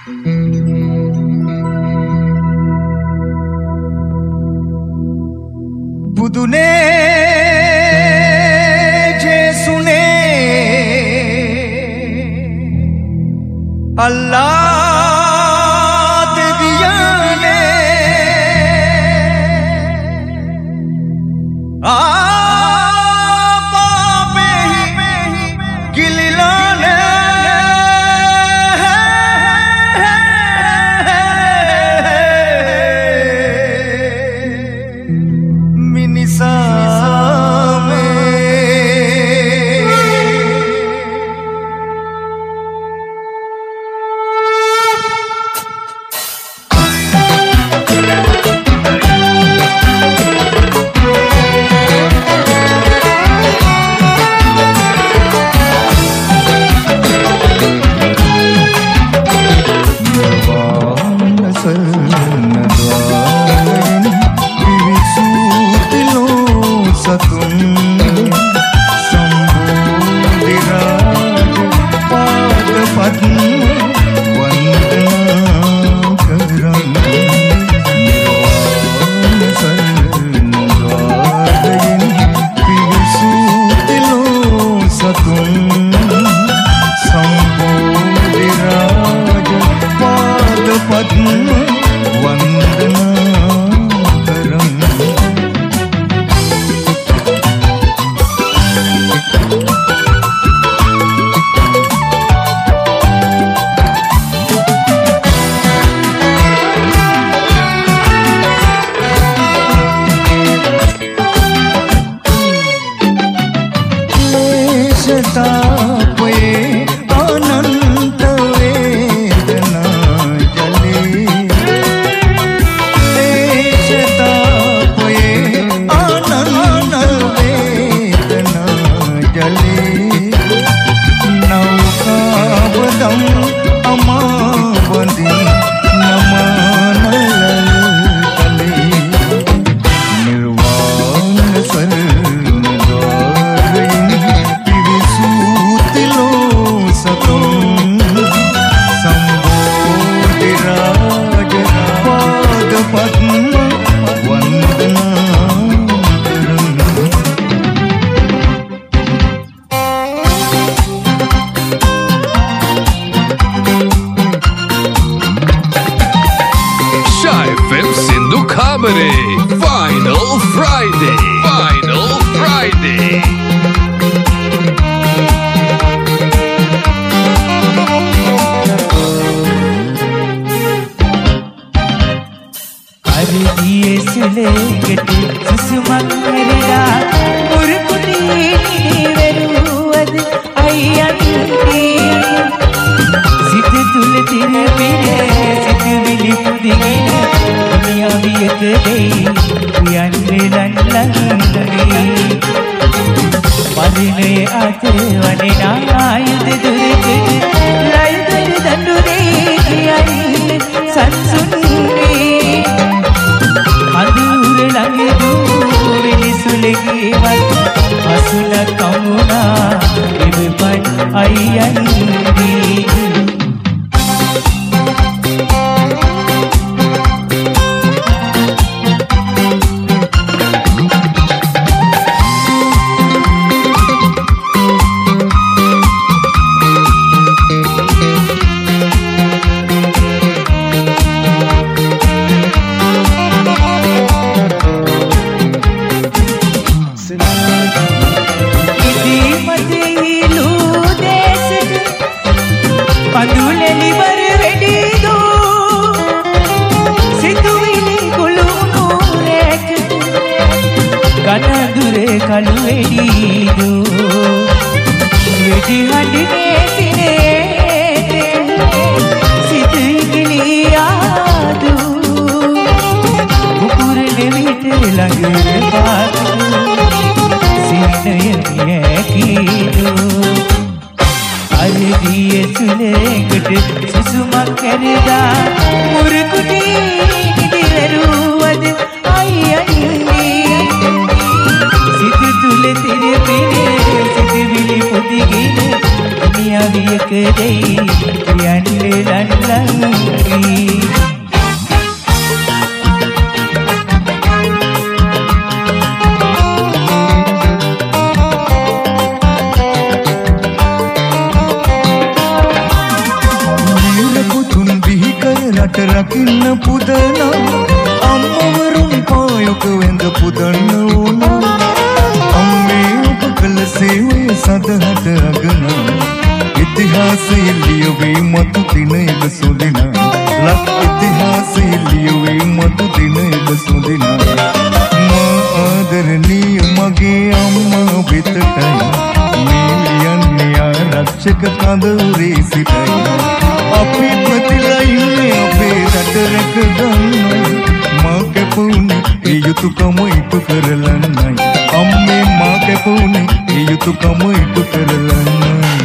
බුදුනේ ජේසුනේ අල්ලා දෙවියනේ පාපෙහි ගිලිලානේ Final Friday. Final Friday. Ariye suleget susumak merida murukudi niveruvad ayyanti situ tul tirpire situ vili pudigina dunya viyakade yanne lannangari marine ate vanena ayude durke layder dandure kiyai sansunni අඳුර ළඟ දුවිලි සුලගිවත් අසුන කමුණා ඉබපත් අයියන්දී කළුවෙඩිදු වෙඩි හඬිනේ සිනේතේ සිත ඉගිලියාදු කුකුරෙ විට ළඟ පාතු සිනය යකීදු අරදියේ සුලේකට සුසුමක් කැරදා මුරුකුටි නිදිවරුවද අයියන්නේ සිත තුල තිරපිනේ සිත විලි පොදිගෙන මියා වියක එක දෙයි කියන්නේ ලන්ලන්වී රට රකින්න පුදනා අම්මවරුන් පායක වෙඳ පුදන්න ඕන අම්මේ ඔබ කළ සේවය සදහට අගනා ඉතිහාසයේ ලියවේ මතු දින එද සොඳිනා ලක් ඉතිහාසයේ ලියවේ මතු දින එද සොඳිනා මා ආදරණීය මගේ අම්මා වෙතටයි මේ ලියන්නේ ආරක්ෂක කඳවුරේ සිටයි අපි ප්‍රතිලා ඉන්නේ අපේ රට රැක ගන්න මා කැපුනේ ඒ යුතුයකම ඉටු කරලන්නයි අම්මේ මා කැපුනේ ඒ යුතුයකම ඉටු කරලන්නයි